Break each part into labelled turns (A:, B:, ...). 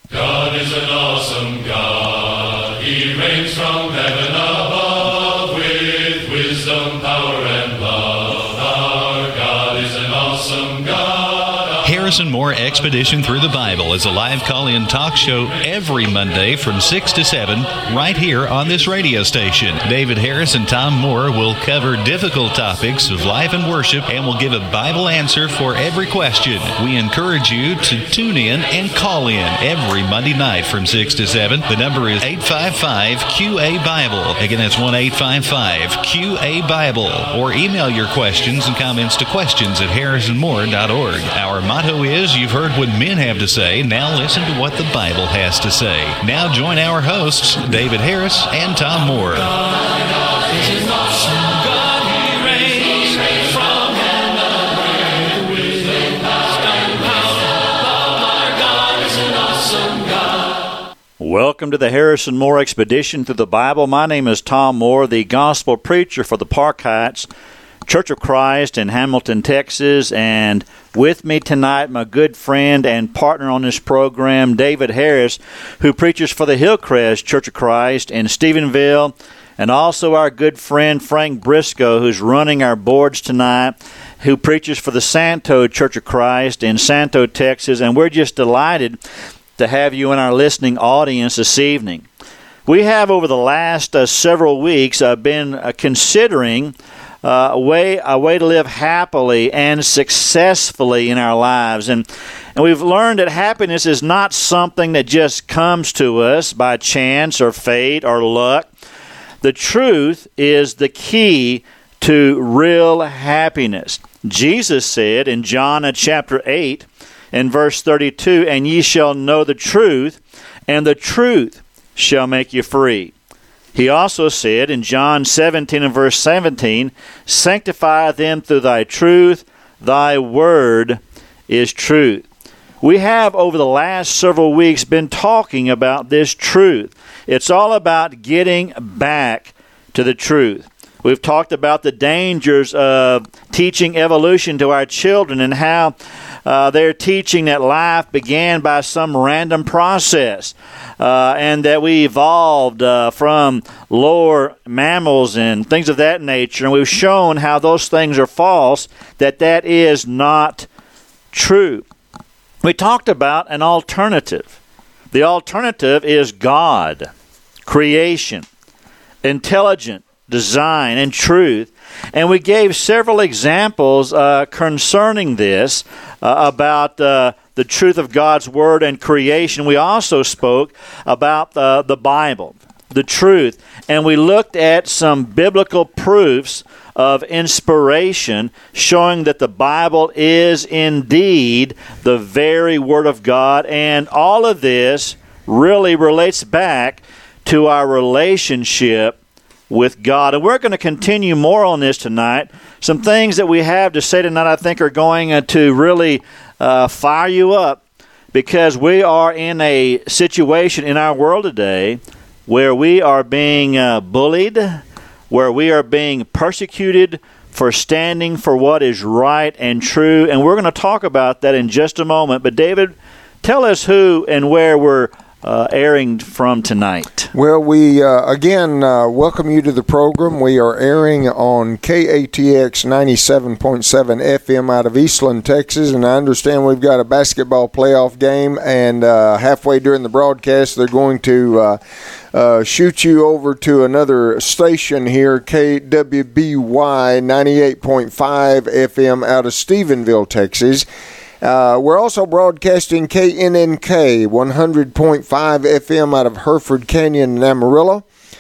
A: God is an awesome God. He reigns from heaven above with wisdom, power, and love. Our God is an awesome God.
B: Harrison Moore Expedition Through the Bible is a live call-in talk show every Monday from 6 to 7 right here on this radio station. David Harris and Tom Moore will cover difficult topics of life and worship and will give a Bible answer for every question. We encourage you to tune in and call in every Monday night from 6 to 7. The number is 855-QA-BIBLE. Again, that's 1-855-QA-BIBLE. Or email your questions and comments to questions@harrisonmoore.org. Our motto is, you've heard what men have to say, now listen to what the Bible has to say. Now join our hosts, David Harris and Tom Moore.
C: Welcome to the Harrison Moore Expedition Through the Bible. My name is Tom Moore, the gospel preacher for the Park Heights Church of Christ in Hamilton, Texas, and with me tonight, my good friend and partner on this program, David Harris, who preaches for the Hillcrest Church of Christ in Stephenville, and also our good friend Frank Briscoe, who's running our boards tonight, who preaches for the Santo Church of Christ in Santo, Texas, and we're just delighted to have you in our listening audience this evening. We have, over the last several weeks, been considering a way to live happily and successfully in our lives. And we've learned that happiness is not something that just comes to us by chance or fate or luck. The truth is the key to real happiness. Jesus said in John chapter 8 and verse 32, "And ye shall know the truth, and the truth shall make you free." He also said in John 17 and verse 17, "Sanctify them through thy truth, thy word is truth." We have, over the last several weeks, been talking about this truth. It's all about getting back to the truth. We've talked about the dangers of teaching evolution to our children and how they're teaching that life began by some random process and that we evolved from lower mammals and things of that nature. And we've shown how those things are false, that is not true. We talked about an alternative. The alternative is God, creation, intelligent design, and truth. And we gave several examples concerning this, about the truth of God's Word and creation. We also spoke about the Bible, the truth, and we looked at some biblical proofs of inspiration showing that the Bible is indeed the very Word of God, and all of this really relates back to our relationship with God. And we're going to continue more on this tonight. Some things that we have to say tonight I think are going to really fire you up, because we are in a situation in our world today where we are being bullied, where we are being persecuted for standing for what is right and true. And we're going to talk about that in just a moment. But David, tell us who and where we're airing from tonight.
D: Well, we again welcome you to the program. We are airing on KATX 97.7 FM out of Eastland, Texas, and I understand we've got a basketball playoff game, and halfway during the broadcast they're going to shoot you over to another station here, KWBY 98.5 FM out of Stephenville, Texas. We're also broadcasting KNNK 100.5 FM out of Hereford Canyon and Amarillo,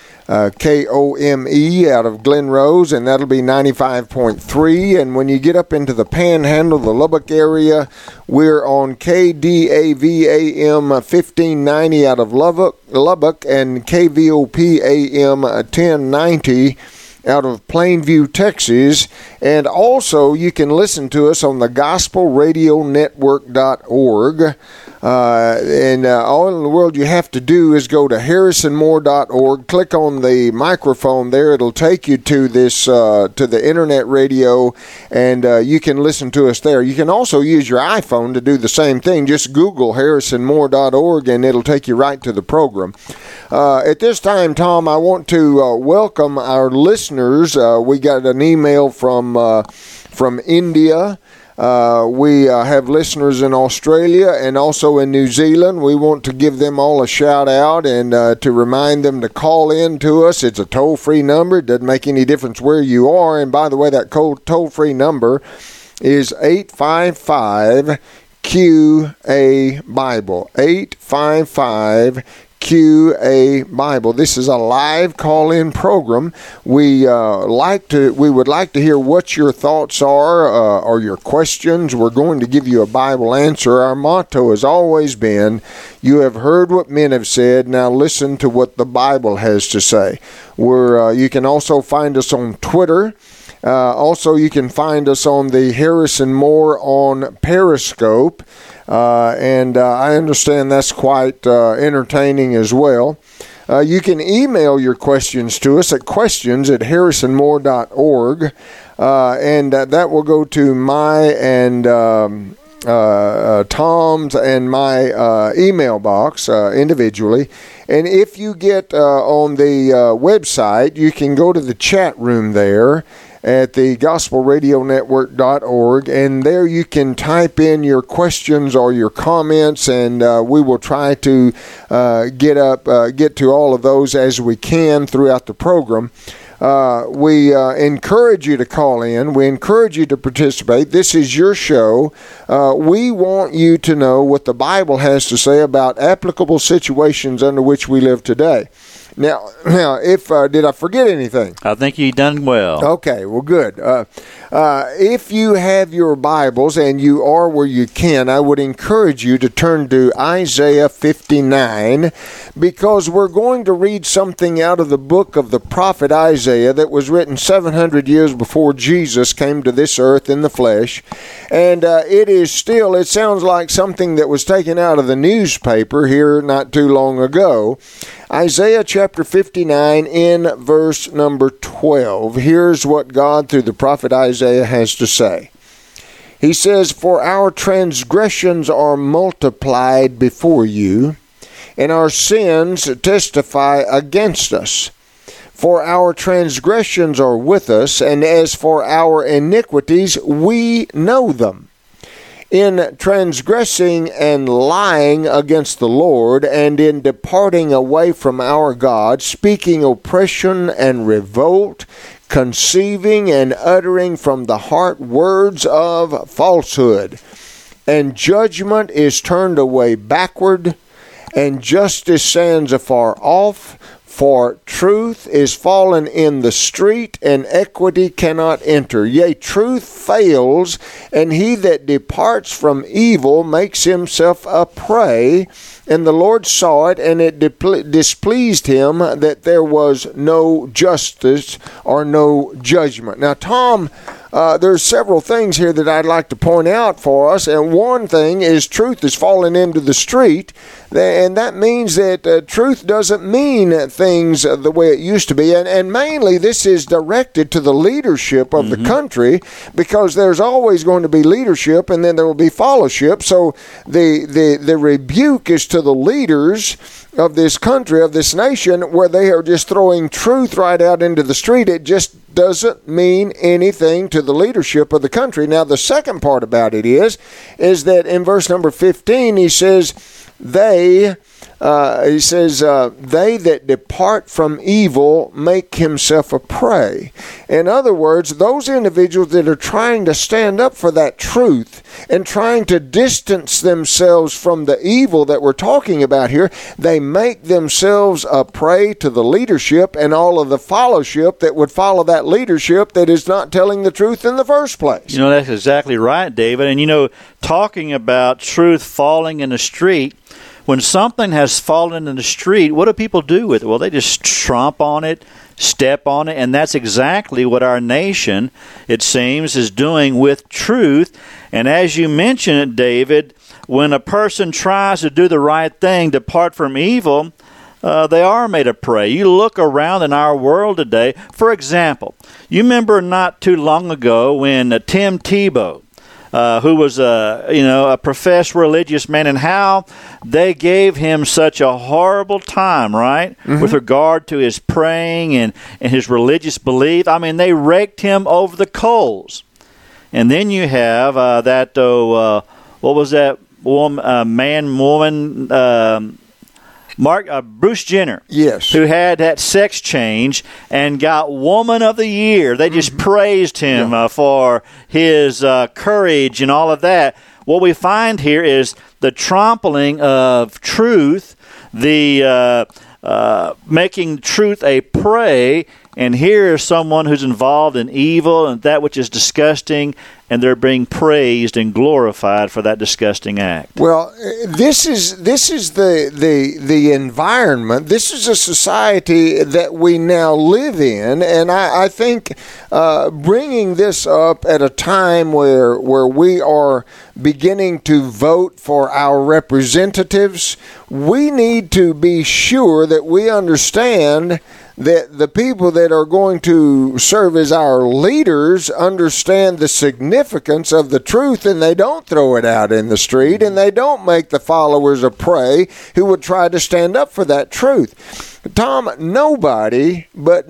D: KOME out of Glen Rose, and that'll be 95.3. And when you get up into the Panhandle, the Lubbock area, we're on KDAV AM 1590 out of Lubbock and KVOP AM 1090 out of Plainview, Texas. And also you can listen to us on the gospelradionetwork.org. And all in the world you have to do is go to harrisonmoore.org, click on the microphone there. It'll take you to this to the internet radio, and you can listen to us there. You can also use your iPhone to do the same thing. Just Google harrisonmoore.org, and it'll take you right to the program. At this time, Tom, I want to welcome our listeners. We got an email from India. We have listeners in Australia and also in New Zealand. We want to give them all a shout out and to remind them to call in to us. It's a toll-free number. It doesn't make any difference where you are. And by the way, that toll-free number is 855-QA-BIBLE. 855-QA-BIBLE. This is a live call-in program. We would like to hear what your thoughts are or your questions. We're going to give you a Bible answer. Our motto has always been, you have heard what men have said, now listen to what the Bible has to say. You can also find us on Twitter. Also, you can find us on the Harrison Moore on Periscope. And I understand that's quite entertaining as well. You can email your questions to us at questions@harrisonmoore.org, and that will go to my and Tom's and my email box individually. And if you get on the website, you can go to the chat room there at the gospelradionetwork.org, and there you can type in your questions or your comments, and we will try to get to all of those as we can throughout the program. We encourage you to call in. We encourage you to participate. This is your show. We want you to know what the Bible has to say about applicable situations under which we live today. Now, if did I forget anything?
C: I think you done well.
D: Okay, well, good. If you have your Bibles, and you are where you can, I would encourage you to turn to Isaiah 59, because we're going to read something out of the book of the prophet Isaiah that was written 700 years before Jesus came to this earth in the flesh. And it sounds like something that was taken out of the newspaper here not too long ago. Isaiah chapter 59 in verse number 12. Here's what God through the prophet Isaiah has to say. He says, "For our transgressions are multiplied before you, and our sins testify against us. For our transgressions are with us, and as for our iniquities, we know them. In transgressing and lying against the Lord, and in departing away from our God, speaking oppression and revolt, conceiving and uttering from the heart words of falsehood. And judgment is turned away backward, and justice stands afar off. For truth is fallen in the street, and equity cannot enter. Yea, truth fails, and he that departs from evil makes himself a prey. And the Lord saw it, and it displeased him that there was no justice or no judgment." Now, Tom, there's several things here that I'd like to point out for us, and one thing is truth is falling into the street, and that means that truth doesn't mean things the way it used to be, and mainly this is directed to the leadership of the country, because there's always going to be leadership, and then there will be fellowship. So the rebuke is to the leaders of this country, of this nation, where they are just throwing truth right out into the street. It just doesn't mean anything to the leadership of the country. Now, the second part about it is that in verse number 15, he says, they that depart from evil make himself a prey. In other words, those individuals that are trying to stand up for that truth and trying to distance themselves from the evil that we're talking about here, they make themselves a prey to the leadership and all of the fellowship that would follow that leadership that is not telling the truth in the first place.
C: You know, that's exactly right, David. And, you know, talking about truth falling in the street, when something has fallen in the street, what do people do with it? Well, they just tromp on it. step on it. And that's exactly what our nation, it seems, is doing with truth. And as you mentioned, David, when a person tries to do the right thing, depart from evil, they are made a prey. You look around in our world today. For example, you remember not too long ago when Tim Tebow, who was a professed religious man, and how they gave him such a horrible time, right, with regard to his praying and his religious belief. I mean, they raked him over the coals. And then you have what was that woman, Bruce Jenner,
D: yes,
C: who had that sex change and got Woman of the Year. They just praised him for his courage and all of that. What we find here is the trampling of truth, the making truth a prey. And here is someone who's involved in evil and that which is disgusting, and they're being praised and glorified for that disgusting act.
D: Well, this is the environment. This is a society that we now live in, and I think bringing this up at a time where we are beginning to vote for our representatives, we need to be sure that we understand that the people that are going to serve as our leaders understand the significance of the truth, and they don't throw it out in the street, and they don't make the followers a prey who would try to stand up for that truth. Tom, nobody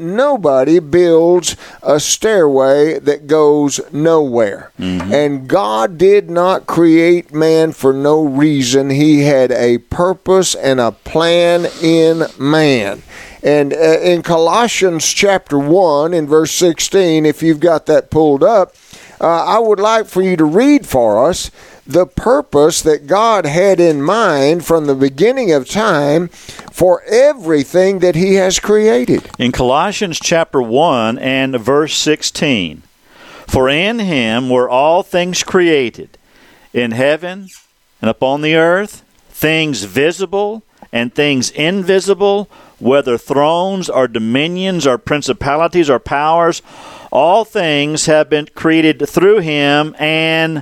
D: builds a stairway that goes nowhere. And God did not create man for no reason. He had a purpose and a plan in man. And in Colossians chapter 1, in verse 16, if you've got that pulled up, I would like for you to read for us the purpose that God had in mind from the beginning of time for everything that He has created.
C: In Colossians chapter 1 and verse 16, for in Him were all things created, in heaven and upon the earth, things visible and things invisible, whether thrones or dominions or principalities or powers, all things have been created through Him and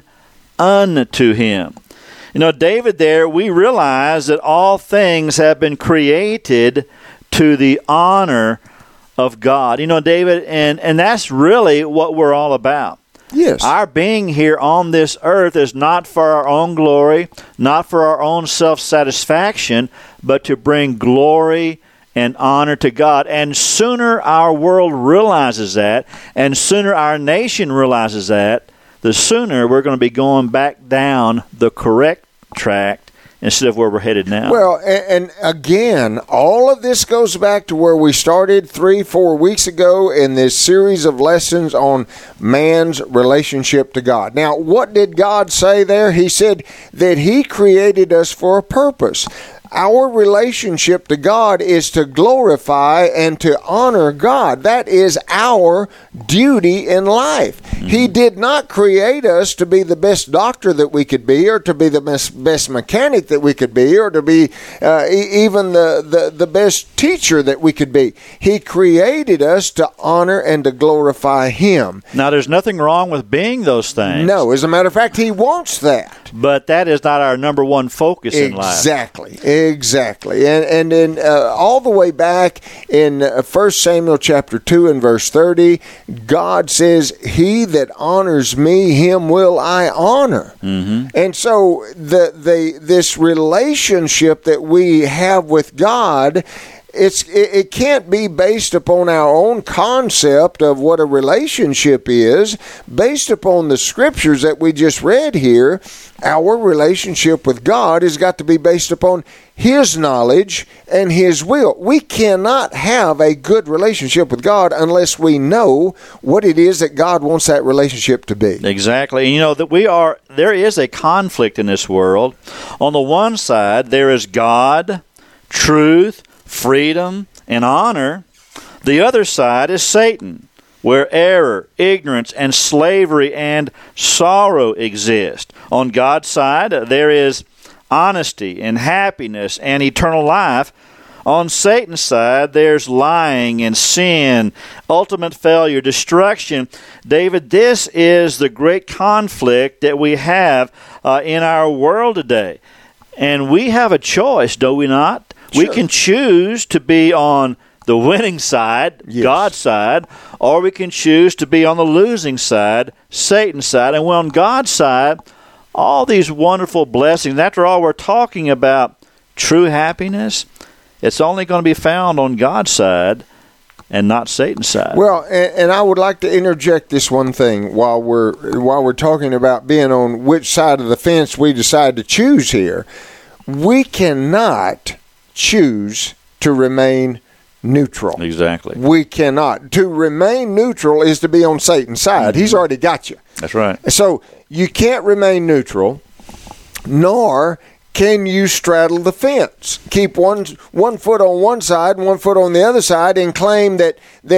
C: unto Him. You know, David, there we realize that all things have been created to the honor of God. You know, David, and that's really what we're all about.
D: Yes.
C: Our being here on this earth is not for our own glory, not for our own self-satisfaction, but to bring glory and honor to God. And sooner our world realizes that, and sooner our nation realizes that, the sooner we're going to be going back down the correct track instead of where we're headed now.
D: Well, and again, all of this goes back to where we started 3-4 weeks ago in this series of lessons on man's relationship to God. Now, what did God say there? He said that He created us for a purpose. Our relationship to God is to glorify and to honor God. That is our duty in life. He did not create us to be the best doctor that we could be, or to be the best mechanic that we could be, or to be even the best teacher that we could be. He created us to honor and to glorify Him.
C: Now, there's nothing wrong with being those things.
D: No, as a matter of fact, He wants that.
C: But that is not our number one focus in life.
D: Exactly. And then all the way back in 1 Samuel chapter 2 and verse 30, God says, He that honors me, him will I honor. And so this relationship that we have with God, it can't be based upon our own concept of what a relationship is. Based upon the scriptures that we just read here, our relationship with God has got to be based upon His knowledge and His will. We cannot have a good relationship with God unless we know what it is that God wants that relationship to be.
C: Exactly. And you know that there is a conflict in this world. On the one side, there is God, truth, freedom, and honor. The other side is Satan, where error, ignorance, and slavery and sorrow exist. On God's side, there is honesty and happiness and eternal life. On Satan's side, there's lying and sin, ultimate failure, destruction. David, this is the great conflict that we have in our world today. And we have a choice, do we not? Sure. We can choose to be on the winning side, yes, God's side, or we can choose to be on the losing side, Satan's side. And we're on God's side, all these wonderful blessings. After all, we're talking about true happiness. It's only going to be found on God's side and not Satan's side.
D: Well, and I would like to interject this one thing while we're talking about being on which side of the fence we decide to choose here. We cannot choose to remain neutral.
C: Exactly.
D: We cannot. To remain neutral is to be on Satan's side. Mm-hmm. He's already got you.
C: That's right.
D: So you can't remain neutral, nor can you straddle the fence? Keep one foot on one side, 1 foot on the other side, and claim that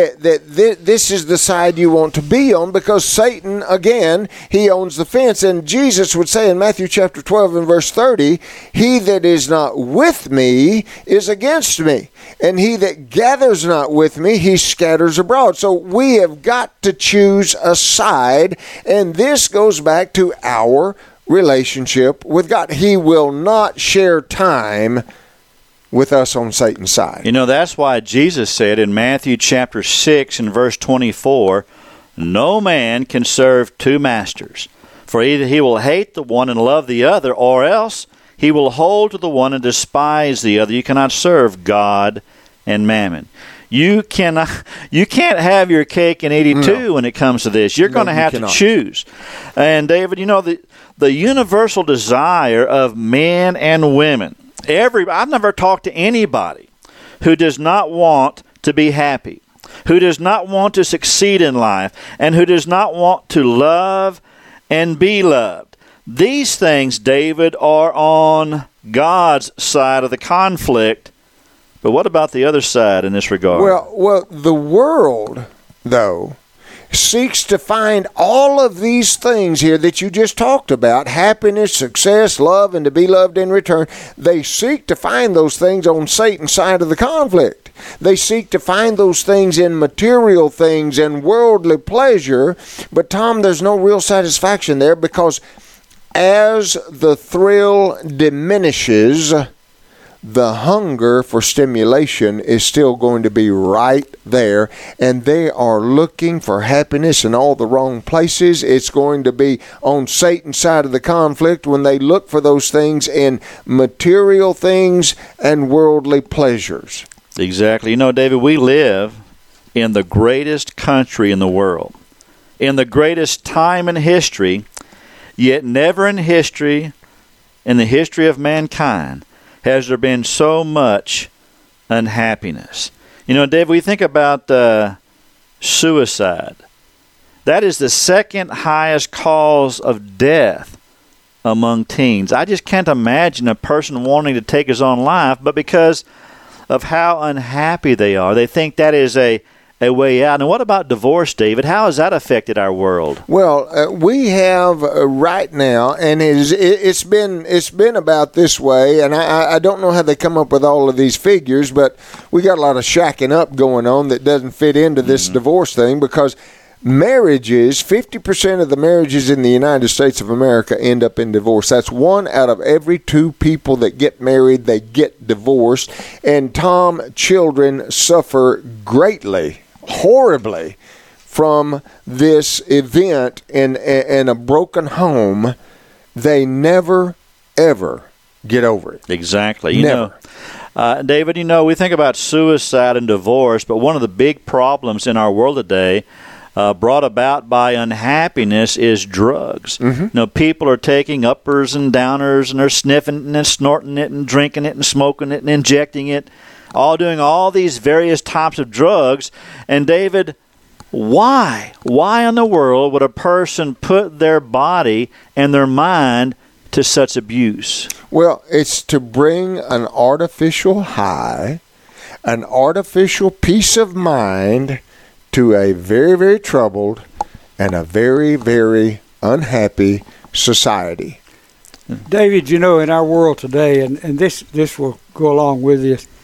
D: this is the side you want to be on, because Satan, again, he owns the fence. And Jesus would say in Matthew chapter 12 and verse 30, "He that is not with me is against me, and he that gathers not with me, he scatters abroad." So we have got to choose a side, and this goes back to our relationship with God. He will not share time with us on Satan's side.
C: You know, that's why Jesus said in Matthew chapter 6 and verse 24, "No man can serve two masters, for either he will hate the one and love the other, or else he will hold to the one and despise the other. You cannot serve God and mammon." You can't have your cake and eat it too when it comes to this. You're going to have to choose. And David, you know, the universal desire of men and women, I've never talked to anybody who does not want to be happy, who does not want to succeed in life, and who does not want to love and be loved. These things, David, are on God's side of the conflict. But what about the other side in this regard?
D: Well, the world, though, seeks to find all of these things here that you just talked about, happiness, success, love, and to be loved in return. They seek to find those things on Satan's side of the conflict. They seek to find those things in material things and worldly pleasure. But, Tom, there's no real satisfaction there, because as the thrill diminishes, the hunger for stimulation is still going to be right there, and they are looking for happiness in all the wrong places. It's going to be on Satan's side of the conflict when they look for those things in material things and worldly pleasures.
C: Exactly. You know, David, we live in the greatest country in the world, in the greatest time in history, yet never in the history of mankind, has there been so much unhappiness. You know, Dave, we think about suicide. That is the second highest cause of death among teens. I just can't imagine a person wanting to take his own life, but because of how unhappy they are, they think that is a way out. And what about divorce, David? How has that affected our world?
D: Well, we have right now, and it's been about this way, and I don't know how they come up with all of these figures, but we got a lot of shacking up going on that doesn't fit into this divorce thing, because marriages, 50% of the marriages in the United States of America end up in divorce. That's 1 out of every 2 people that get married, they get divorced. And Tom, children suffer greatly, horribly, from this event in a broken home. They never, ever get over it.
C: Exactly.
D: Never.
C: David, we think about suicide and divorce, but one of the big problems in our world today, brought about by unhappiness, is drugs. Mm-hmm. People are taking uppers and downers, and they're sniffing it and snorting it and drinking it and smoking it and injecting it, all doing all these various types of drugs. And David, why? Why in the world would a person put their body and their mind to such abuse?
D: Well, it's to bring an artificial high, an artificial peace of mind to a very, very troubled and a very, very unhappy society.
E: David, in our world today, and this will go along with this,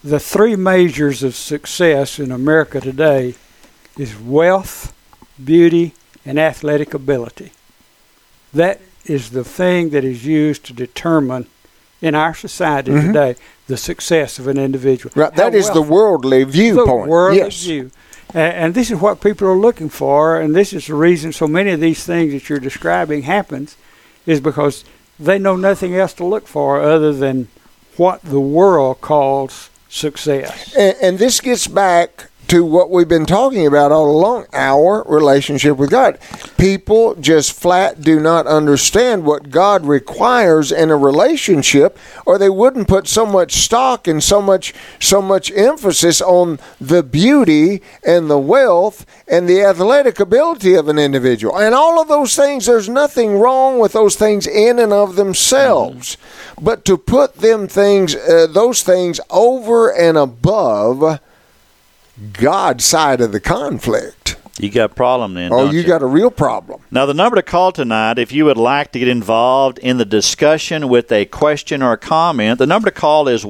E: the three measures of success in America today is wealth, beauty, and athletic ability. That is the thing that is used to determine in our society today the success of an individual.
D: Right, that is the worldly viewpoint.
E: The worldly view. And this is what people are looking for, and this is the reason so many of these things that you're describing happens, is because they know nothing else to look for other than what the world calls success.
D: And this gets back to what we've been talking about all along, our relationship with God. People just flat do not understand what God requires in a relationship, or they wouldn't put so much stock and so much emphasis on the beauty and the wealth and the athletic ability of an individual. And all of those things, there's nothing wrong with those things in and of themselves. But to put those things over and above God's side of the conflict.
C: You got a problem then,
D: Oh,
C: don't
D: you got a real problem.
C: Now, the number to call tonight, if you would like to get involved in the discussion with a question or a comment, the number to call is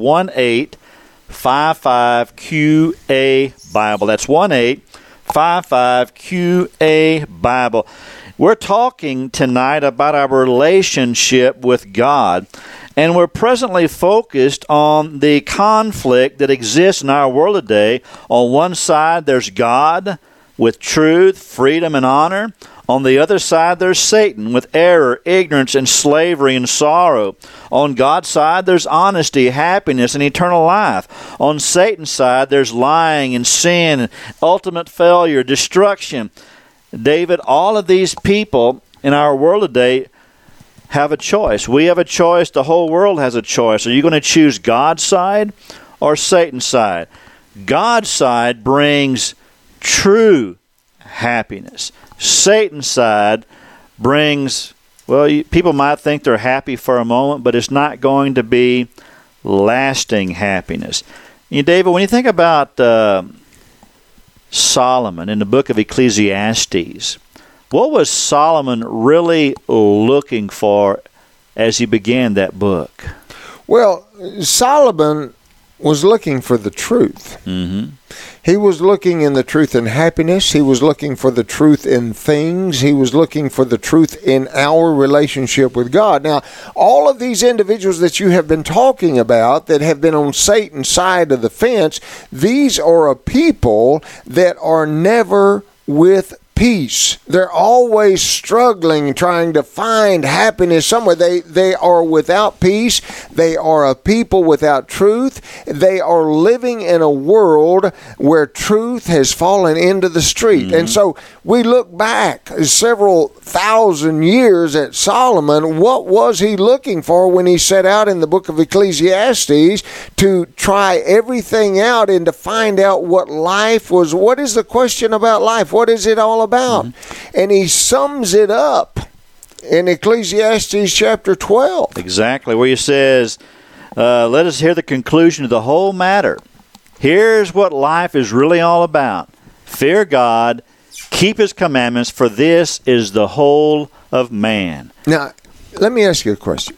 C: 1-855-QA-BIBLE. That's 1-855-QA-BIBLE. We're talking tonight about our relationship with God. And we're presently focused on the conflict that exists in our world today. On one side, there's God with truth, freedom, and honor. On the other side, there's Satan with error, ignorance, and slavery and sorrow. On God's side, there's honesty, happiness, and eternal life. On Satan's side, there's lying and sin, ultimate failure, destruction. David, all of these people in our world today have a choice. We have a choice. The whole world has a choice. Are you going to choose God's side or Satan's side? God's side brings true happiness. Satan's side brings, well, people might think they're happy for a moment, but it's not going to be lasting happiness. You know, David, when you think about Solomon in the book of Ecclesiastes, what was Solomon really looking for as he began that book?
D: Well, Solomon was looking for the truth. He was looking in the truth in happiness. He was looking for the truth in things. He was looking for the truth in our relationship with God. Now, all of these individuals that you have been talking about that have been on Satan's side of the fence, these are a people that are never with peace. They're always struggling, trying to find happiness somewhere. They are without peace. They are a people without truth. They are living in a world where truth has fallen into the street. And so we look back several thousand years at Solomon. What was he looking for when he set out in the book of Ecclesiastes to try everything out and to find out what life was? What is the question about life? What is it all about? And he sums it up in Ecclesiastes chapter 12.
C: Exactly, where he says, let us hear the conclusion of the whole matter. Here's what life is really all about. Fear God, keep His commandments, for this is the whole of man.
D: Now, let me ask you a question.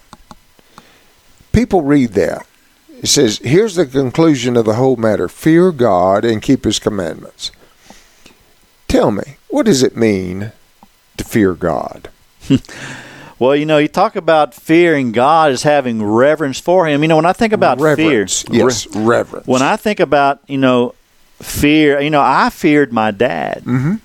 D: People read that. It says, here's the conclusion of the whole matter. Fear God and keep His commandments. Tell me, what does it mean to fear God?
C: Well, you know, you talk about fearing God as having reverence for Him. You know, when I think about
D: reverence,
C: fear,
D: reverence.
C: When I think about, fear, I feared my dad.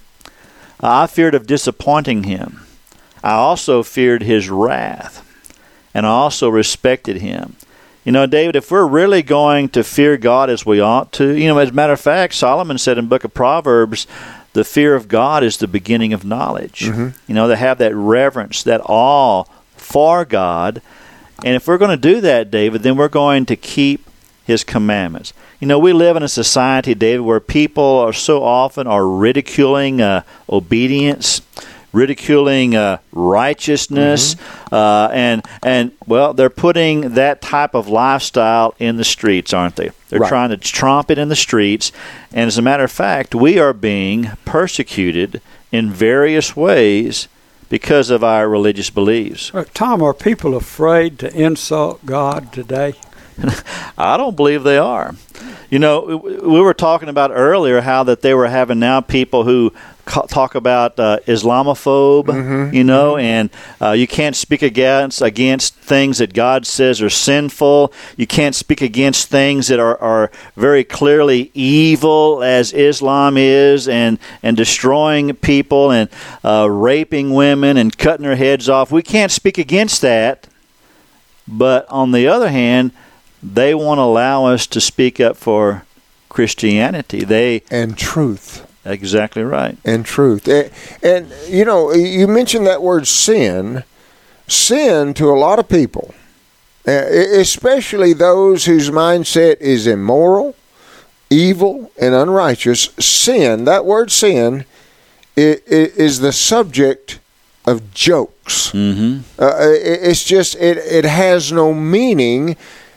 C: I feared of disappointing him. I also feared his wrath, and I also respected him. You know, David, if we're really going to fear God as we ought to, as a matter of fact, Solomon said in the book of Proverbs, the fear of God is the beginning of knowledge. To have that reverence, that awe for God. And if we're going to do that, David, then we're going to keep His commandments. We live in a society, David, where people are so often ridiculing obedience, ridiculing righteousness, and they're putting that type of lifestyle in the streets, aren't they? They're trying to tromp it in the streets, and as a matter of fact, we are being persecuted in various ways because of our religious beliefs.
E: Tom, are people afraid to insult God today?
C: I don't believe they are. You know, we were talking about earlier how that they were having now people who talk about Islamophobe, you know, and you can't speak against things that God says are sinful. You can't speak against things that are very clearly evil, as Islam is, and destroying people and raping women and cutting their heads off. We can't speak against that. But on the other hand, they won't allow us to speak up for Christianity. And
D: truth.
C: Exactly right.
D: And truth. And, you know, you mentioned that word sin. Sin to a lot of people, especially those whose mindset is immoral, evil, and unrighteous. Sin, that word sin, is the subject of jokes. It's just, it has no meaning.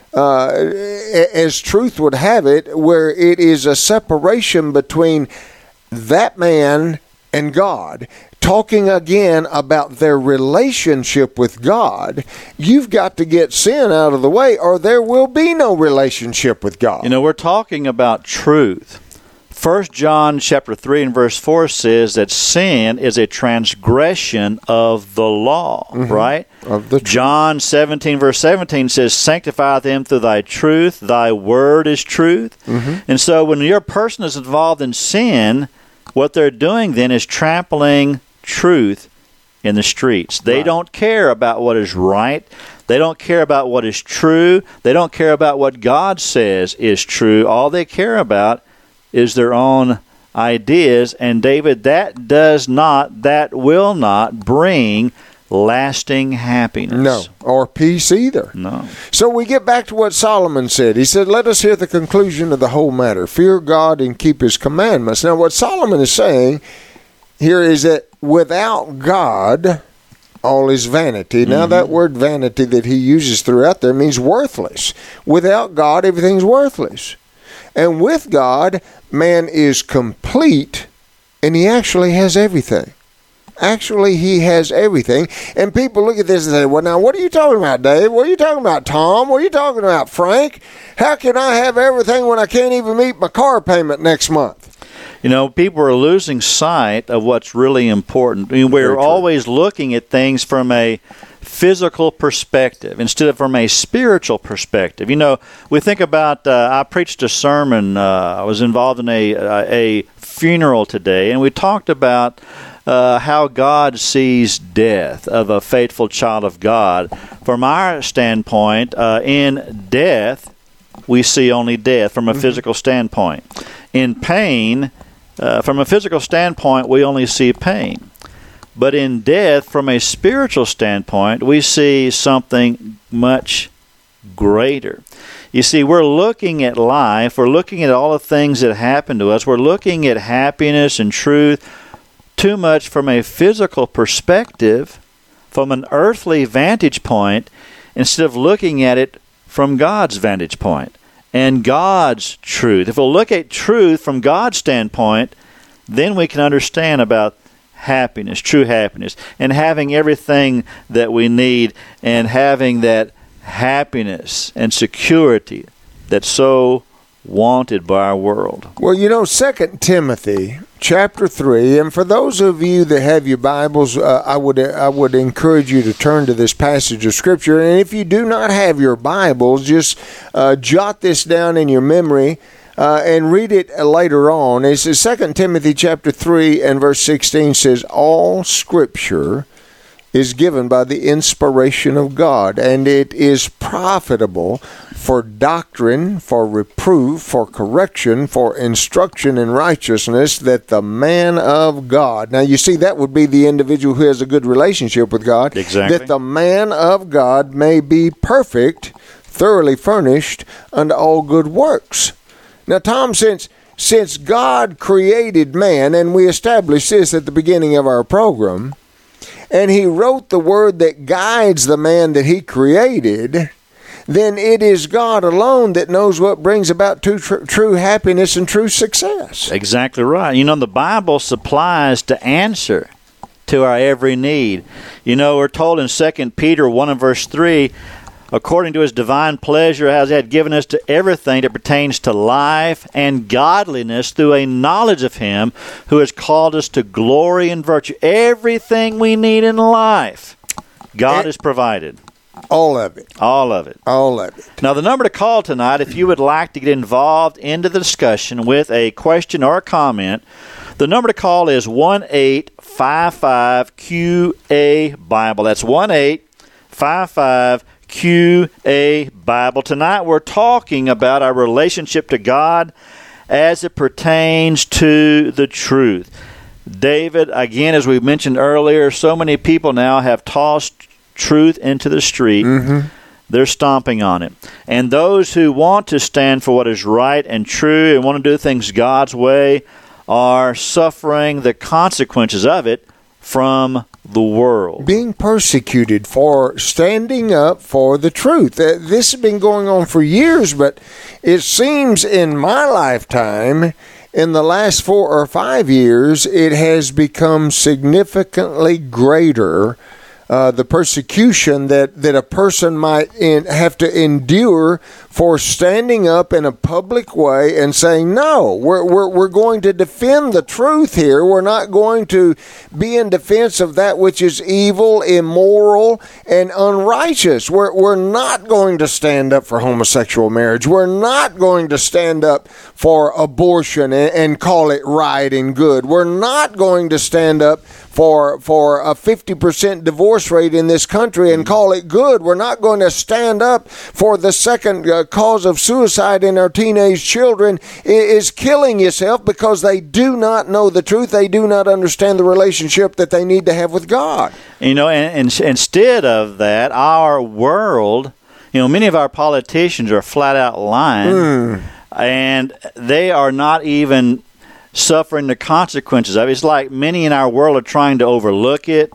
D: As truth would have it, where it is a separation between that man and God, talking again about their relationship with God. You've got to get sin out of the way, or there will be no relationship with God.
C: You know, we're talking about truth. 1 John chapter 3 and verse 4 says that sin is a transgression of the law, right?
D: Of the truth.
C: John 17 verse 17 says, sanctify them through thy truth, thy word is truth. And so when your person is involved in sin, what they're doing then is trampling truth in the streets. They don't care about what is right. They don't care about what is true. They don't care about what God says is true. All they care about is their own ideas. And David, that will not bring lasting happiness.
D: No, or peace either.
C: No.
D: So we get back to what Solomon said. He said, let us hear the conclusion of the whole matter. Fear God and keep his commandments. Now what Solomon is saying here is that without God, all is vanity. Now that word vanity that he uses throughout there means worthless. Without God, everything's worthless. And with God, man is complete, and he actually has everything. Actually, he has everything. And people look at this and say, well, now, what are you talking about, Dave? What are you talking about, Tom? What are you talking about, Frank? How can I have everything when I can't even meet my car payment next month?
C: You know, people are losing sight of what's really important. I mean, we're always looking at things from a physical perspective instead of from a spiritual perspective. You know, we think about, I preached a sermon, I was involved in a funeral today, and we talked about how God sees death of a faithful child of God. From our standpoint, in death, we see only death from a physical standpoint. In pain, from a physical standpoint, we only see pain. But in death, from a spiritual standpoint, we see something much greater. You see, we're looking at life, we're looking at all the things that happen to us, we're looking at happiness and truth too much from a physical perspective, from an earthly vantage point, instead of looking at it from God's vantage point and God's truth. If we'll look at truth from God's standpoint, then we can understand about happiness, true happiness, and having everything that we need, and having that happiness and security that's so wanted by our world.
D: Well, you know, 2 Timothy chapter 3, and for those of you that have your Bibles, I would encourage you to turn to this passage of Scripture. And if you do not have your Bibles, just jot this down in your memory and read it later on. It says 2 Timothy chapter 3 and verse 16 says, all Scripture is given by the inspiration of God, and it is profitable for doctrine, for reproof, for correction, for instruction in righteousness, that the man of God. Now you see, that would be the individual who has a good relationship with God.
C: Exactly.
D: That the man of God may be perfect, thoroughly furnished unto all good works. Now, Tom, since God created man, and we established this at the beginning of our program, and he wrote the word that guides the man that he created, then it is God alone that knows what brings about true happiness and true success.
C: Exactly right. You know, the Bible supplies the answer to our every need. You know, we're told in 2 Peter 1 and verse 3, according to his divine pleasure, as he had given us to everything that pertains to life and godliness through a knowledge of him who has called us to glory and virtue. Everything we need in life, God has provided.
D: All of it.
C: All of it.
D: All of it.
C: Now, the number to call tonight, if you would like to get involved into the discussion with a question or a comment, the number to call is 1-855-QA-BIBLE. That's 1-855-QA-BIBLE. Tonight we're talking about our relationship to God as it pertains to the truth. David, again, as we mentioned earlier, so many people now have tossed truth into the street.
D: Mm-hmm.
C: They're stomping on it. And those who want to stand for what is right and true and want to do things God's way are suffering the consequences of it from the world.
D: Being persecuted for standing up for the truth. This has been going on for years, but it seems in my lifetime, in the last 4 or 5 years, it has become significantly greater. The persecution that a person might have to endure for standing up in a public way and saying, no, we're going to defend the truth here. We're not going to be in defense of that which is evil, immoral, and unrighteous. We're not going to stand up for homosexual marriage. We're not going to stand up for abortion and call it right and good. We're not going to stand up for a 50% divorce rate in this country and call it good. We're not going to stand up for the second cause of suicide in our teenage children is killing yourself because they do not know the truth. They do not understand the relationship that they need to have with God.
C: You know, and instead of that, our world, you know, many of our politicians are flat out lying, and they are not even suffering the consequences of it. It's like many in our world are trying to overlook it,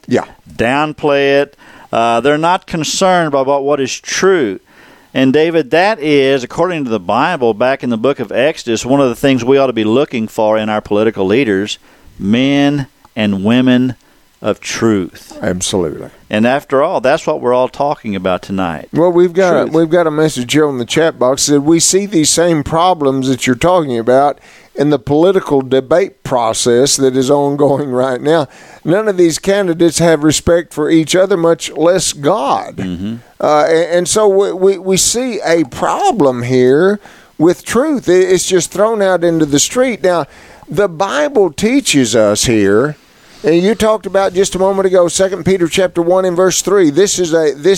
C: downplay it. They're not concerned about what is true. And David, that is, according to the Bible, back in the book of Exodus, one of the things we ought to be looking for in our political leaders, men and women of truth.
D: Absolutely.
C: And after all, that's what we're all talking about tonight.
D: Well, we've got a message here on the chat box that we see these same problems that you're talking about in the political debate process that is ongoing right now. None of these candidates have respect for each other, much less God.
C: Mm-hmm.
D: And so we see a problem here with truth. It's just thrown out into the street. Now, the Bible teaches us here, and you talked about just a moment ago, 2 Peter chapter 1 and verse 3. This is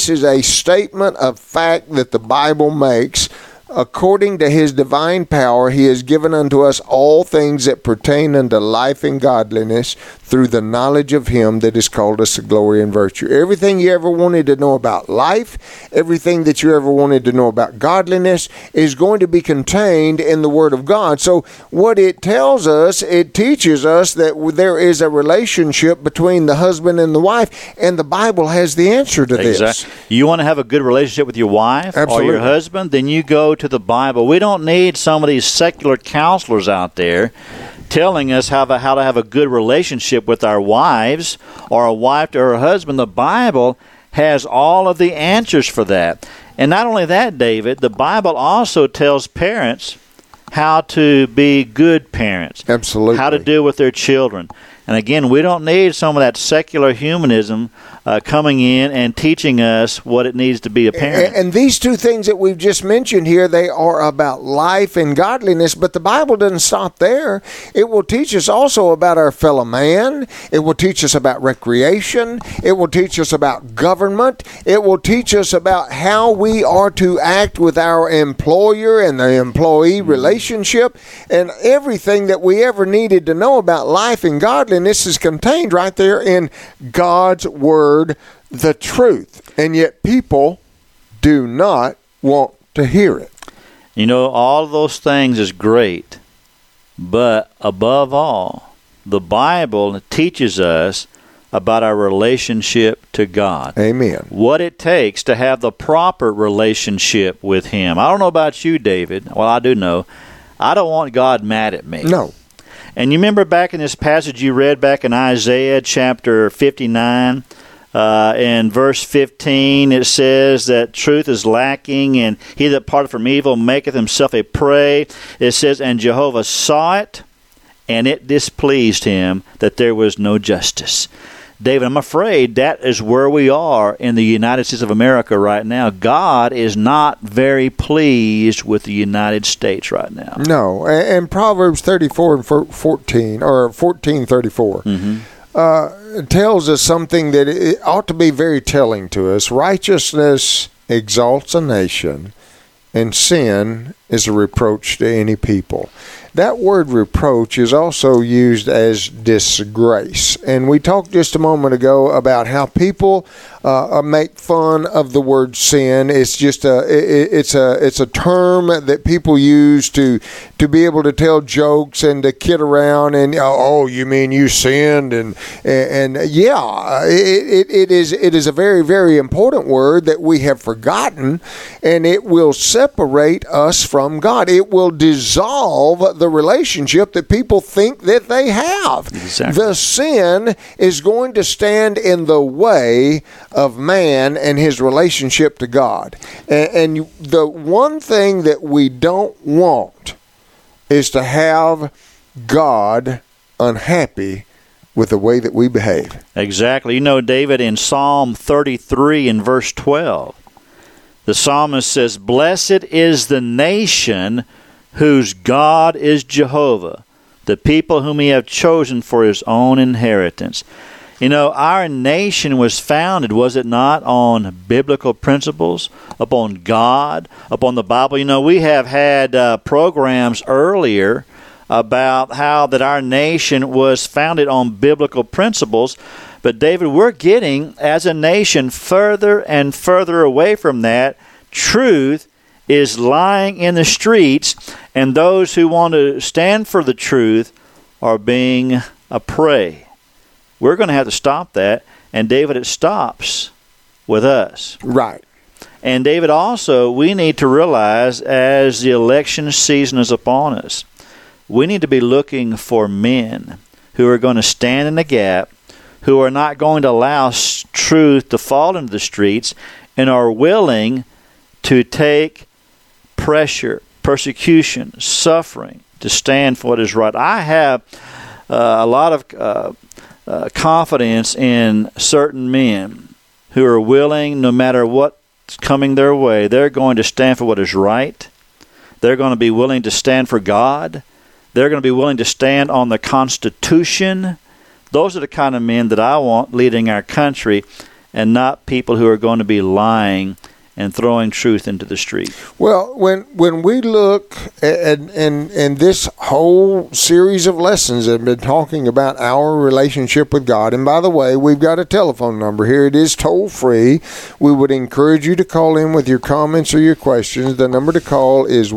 D: a statement of fact that the Bible makes. According to his divine power, he has given unto us all things that pertain unto life and godliness through the knowledge of him that has called us to glory and virtue. Everything you ever wanted to know about life, everything that you ever wanted to know about godliness is going to be contained in the Word of God. So what it tells us, it teaches us that there is a relationship between the husband and the wife, and the Bible has the answer to this.
C: Exactly. You want to have a good relationship with your wife or your husband, then you go to the Bible. We don't need some of these secular counselors out there telling us how to have a good relationship with our wives or a wife to her husband. The Bible has all of the answers for that. And not only that, David, the Bible also tells parents how to be good parents.
D: Absolutely.
C: How to deal with their children. And again, we don't need some of that secular humanism coming in and teaching us what it needs to be a parent.
D: And these two things that we've just mentioned here, they are about life and godliness, but the Bible doesn't stop there. It will teach us also about our fellow man. It will teach us about recreation. It will teach us about government. It will teach us about how we are to act with our employer and the employee relationship, and everything that we ever needed to know about life and godliness is contained right there in God's Word, the truth. And yet people do not want to hear it.
C: You know, all of those things is great, but above all, the Bible teaches us about our relationship to God.
D: Amen.
C: What it takes to have the proper relationship with Him. I don't know about you, David. Well, I do know. I don't want God mad at me.
D: No.
C: And you remember back in this passage you read back in Isaiah chapter 59, In verse 15, it says that truth is lacking, and he that parteth from evil maketh himself a prey. It says, and Jehovah saw it, and it displeased him that there was no justice. David, I'm afraid that is where we are in the United States of America right now. God is not very pleased with the United States right now.
D: No, and Proverbs 34 and 14, or 14:34, tells us something that it ought to be very telling to us. Righteousness exalts a nation, and sin is a reproach to any people. That word reproach is also used as disgrace. And we talked just a moment ago about how people make fun of the word sin. It's just it's a term that people use to be able to tell jokes and to kid around and oh, you mean you sinned and yeah, it is a very, very important word that we have forgotten, and it will separate us from God. It will dissolve the relationship that people think that they have.
C: Exactly.
D: The sin is going to stand in the way of man and his relationship to God. And the one thing that we don't want is to have God unhappy with the way that we behave.
C: Exactly. You know, David, in Psalm 33 and verse 12, the psalmist says, blessed is the nation whose God is Jehovah, the people whom he hath chosen for his own inheritance. You know, our nation was founded, was it not, on biblical principles, upon God, upon the Bible? You know, we have had programs earlier about how that our nation was founded on biblical principles. But David, we're getting, as a nation, further and further away from that. Truth is lying in the streets, and those who want to stand for the truth are being a prey. We're going to have to stop that, and David, it stops with us.
D: Right.
C: And David, also, we need to realize as the election season is upon us, we need to be looking for men who are going to stand in the gap, who are not going to allow truth to fall into the streets, and are willing to take pressure, persecution, suffering to stand for what is right. I have a lot of confidence in certain men who are willing, no matter what's coming their way, they're going to stand for what is right. They're going to be willing to stand for God. They're going to be willing to stand on the Constitution. Those are the kind of men that I want leading our country, and not people who are going to be lying and throwing truth into the street.
D: Well, when we look at and this whole series of lessons have been talking about our relationship with God, and by the way, we've got a telephone number here. It is toll free. We would encourage you to call in with your comments or your questions. The number to call is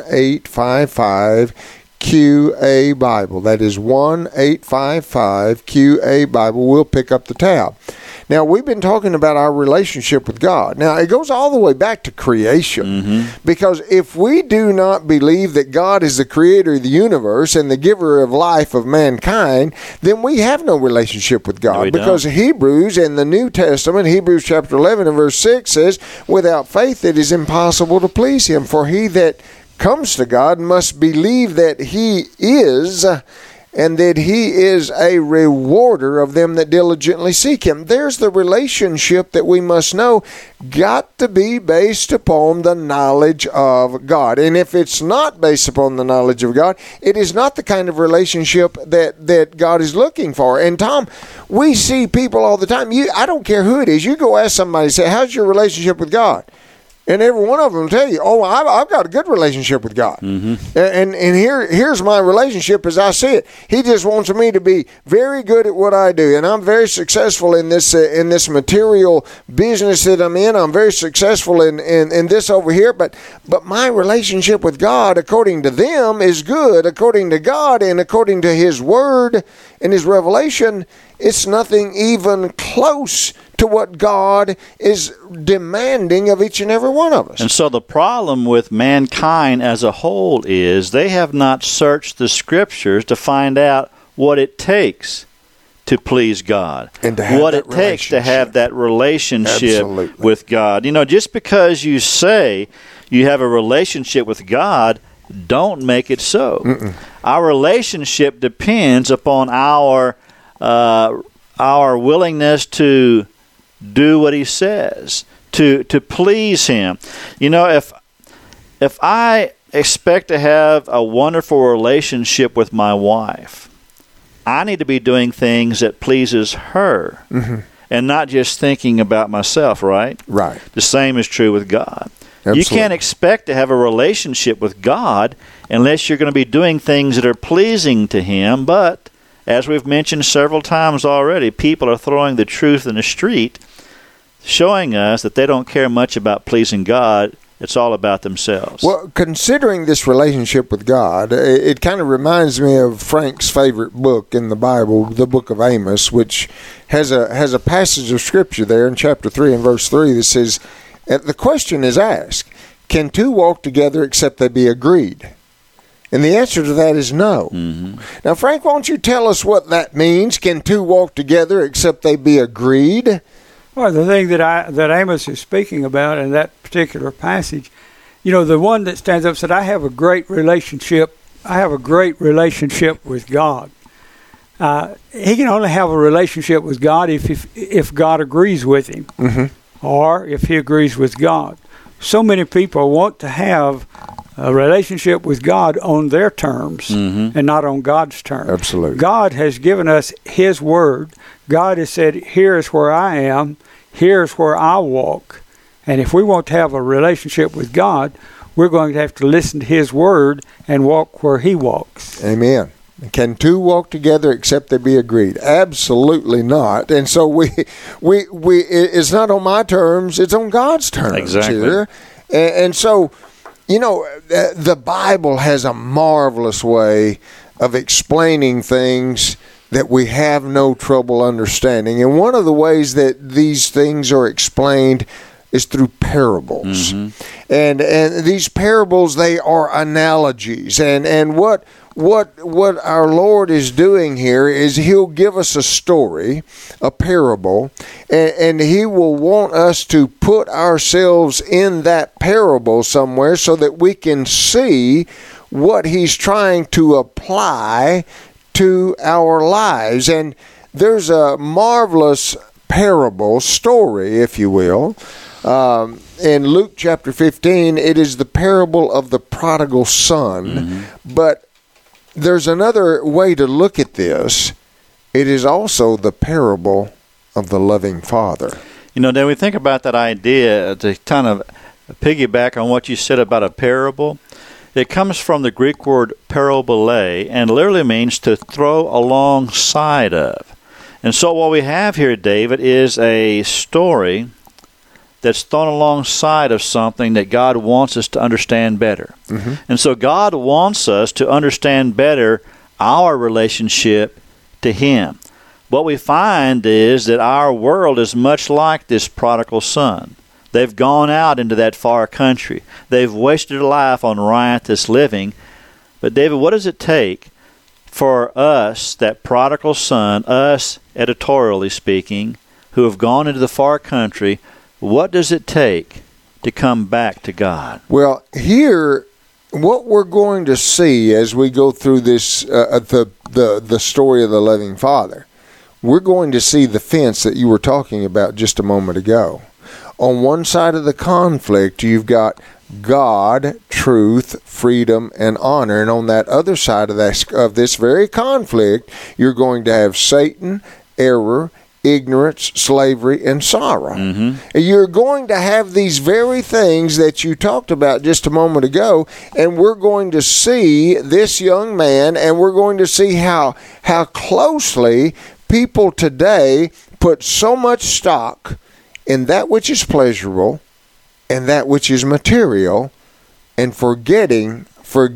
D: 1-855-QA-BIBLE. That is 1-855-QA-BIBLE. We'll pick up the tab. Now, we've been talking about our relationship with God. Now, it goes all the way back to creation. Because if we do not believe that God is the creator of the universe and the giver of life of mankind, then we have no relationship with God. Because Hebrews in the New Testament, Hebrews chapter 11 and verse 6 says, without faith it is impossible to please him. For he that comes to God must believe that he is, and that he is a rewarder of them that diligently seek him. There's the relationship that we must know, got to be based upon the knowledge of God. And if it's not based upon the knowledge of God, it is not the kind of relationship that God is looking for. And Tom, we see people all the time. I don't care who it is. You go ask somebody, say, how's your relationship with God? And every one of them will tell you, oh, I've got a good relationship with God. And here's my relationship as I see it. He just wants me to be very good at what I do. And I'm very successful in this material business that I'm in. I'm very successful in this over here. But my relationship with God, according to them, is good. According to God and according to his word and his revelation, it's nothing even close to what God is demanding of each and every one of us.
C: And so the problem with mankind as a whole is they have not searched the Scriptures to find out what it takes to please God.
D: And to have
C: what
D: that
C: it takes to have that relationship
D: Absolutely.
C: with God. You know, just because you say you have a relationship with God, don't make it so. Our relationship depends upon our willingness to do what He says, to please Him. You know, if I expect to have a wonderful relationship with my wife, I need to be doing things that pleases her, and not just thinking about myself. Right.
D: Right.
C: The same is true with God.
D: Absolutely.
C: You can't expect to have a relationship with God unless you're going to be doing things that are pleasing to Him. But, as we've mentioned several times already, people are throwing the truth in the street, showing us that they don't care much about pleasing God. It's all about themselves.
D: Well, considering this relationship with God, it kind of reminds me of Frank's favorite book in the Bible, the book of Amos, which has a passage of Scripture there in chapter 3 and verse 3 that says, the question is asked, can two walk together except they be agreed? And the answer to that is no. Now, Frank, why don't you tell us what that means? Can two walk together except they be agreed?
E: Well, the thing that Amos is speaking about in that particular passage, you know, the one that stands up and said, I have a great relationship with God. He can only have a relationship with God if God agrees with him, or if he agrees with God. So many people want to have a relationship with God on their terms and not on God's terms.
D: Absolutely.
E: God has given us His Word. God has said, here is where I am, here's where I walk. And if we want to have a relationship with God, we're going to have to listen to His Word and walk where He walks.
D: Amen. Can two walk together except they be agreed? Absolutely not. And so we it's not on my terms, it's on God's terms.
C: Exactly.
D: Here. And so, you know, the Bible has a marvelous way of explaining things that we have no trouble understanding. And one of the ways that these things are explained is through parables. And these parables, they are analogies. And what our Lord is doing here is He'll give us a story, a parable, and He will want us to put ourselves in that parable somewhere so that we can see what He's trying to apply to our lives. And there's a marvelous parable, story, if you will. In Luke chapter 15, it is the parable of the prodigal son. But there's another way to look at this. It is also the parable of the loving Father.
C: You know, then we think about that idea to kind of piggyback on what you said about a parable. It comes from the Greek word parabole and literally means to throw alongside of. And so what we have here, David, is a story that's thrown alongside of something that God wants us to understand better. And so God wants us to understand better our relationship to Him. What we find is that our world is much like this prodigal son. They've gone out into that far country. They've wasted their life on riotous living. But David, what does it take for us, that prodigal son, us editorially speaking, who have gone into the far country, what does it take to come back to God?
D: Well, here, what we're going to see as we go through this, the story of the loving Father, we're going to see the fence that you were talking about just a moment ago. On one side of the conflict, you've got God, truth, freedom, and honor. And on that other side of this very conflict, you're going to have Satan, error, ignorance, slavery, and sorrow. You're going to have these very things that you talked about just a moment ago, and we're going to see this young man, and we're going to see how closely people today put so much stock in that which is pleasurable and that which is material, and forgetting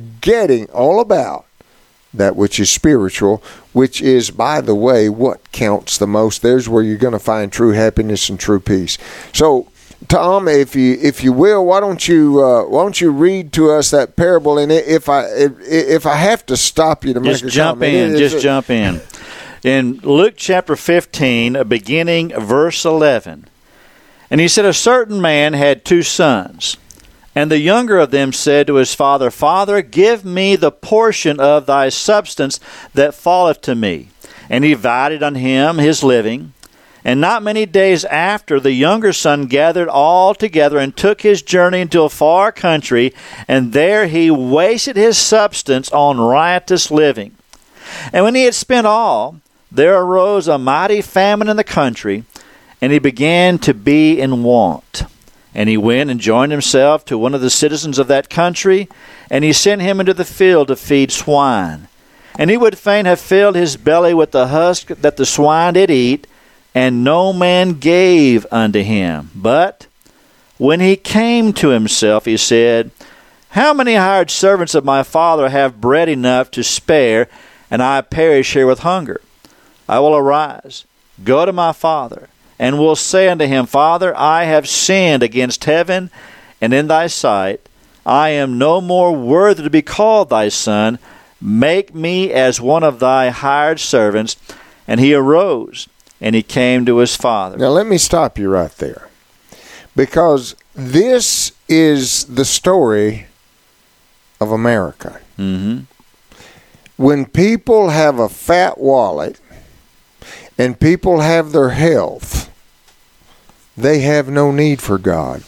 D: all about that which is spiritual, which is, by the way, what counts the most. There's where you're going to find true happiness and true peace. So, Tom, if you will, why don't you read to us that parable? And if I have to stop you to make a comment,
C: jump in. in Luke chapter 15, beginning verse 11. And he said, a certain man had 2 sons. And the younger of them said to his father, Father, give me the portion of thy substance that falleth to me. And he divided on him his living. And not many days after, the younger son gathered all together and took his journey into a far country, and there he wasted his substance on riotous living. And when he had spent all, there arose a mighty famine in the country, and he began to be in want. And he went and joined himself to one of the citizens of that country, and he sent him into the field to feed swine. And he would fain have filled his belly with the husk that the swine did eat, and no man gave unto him. But when he came to himself, he said, How many hired servants of my father have bread enough to spare, and I perish here with hunger? I will arise, go to my father, and will say unto him, Father, I have sinned against heaven and in thy sight. I am no more worthy to be called thy son. Make me as one of thy hired servants. And he arose, and he came to his father.
D: Now let me stop you right there, because this is the story of America.
C: Mm-hmm.
D: When people have a fat wallet and people have their health, they have no need for God.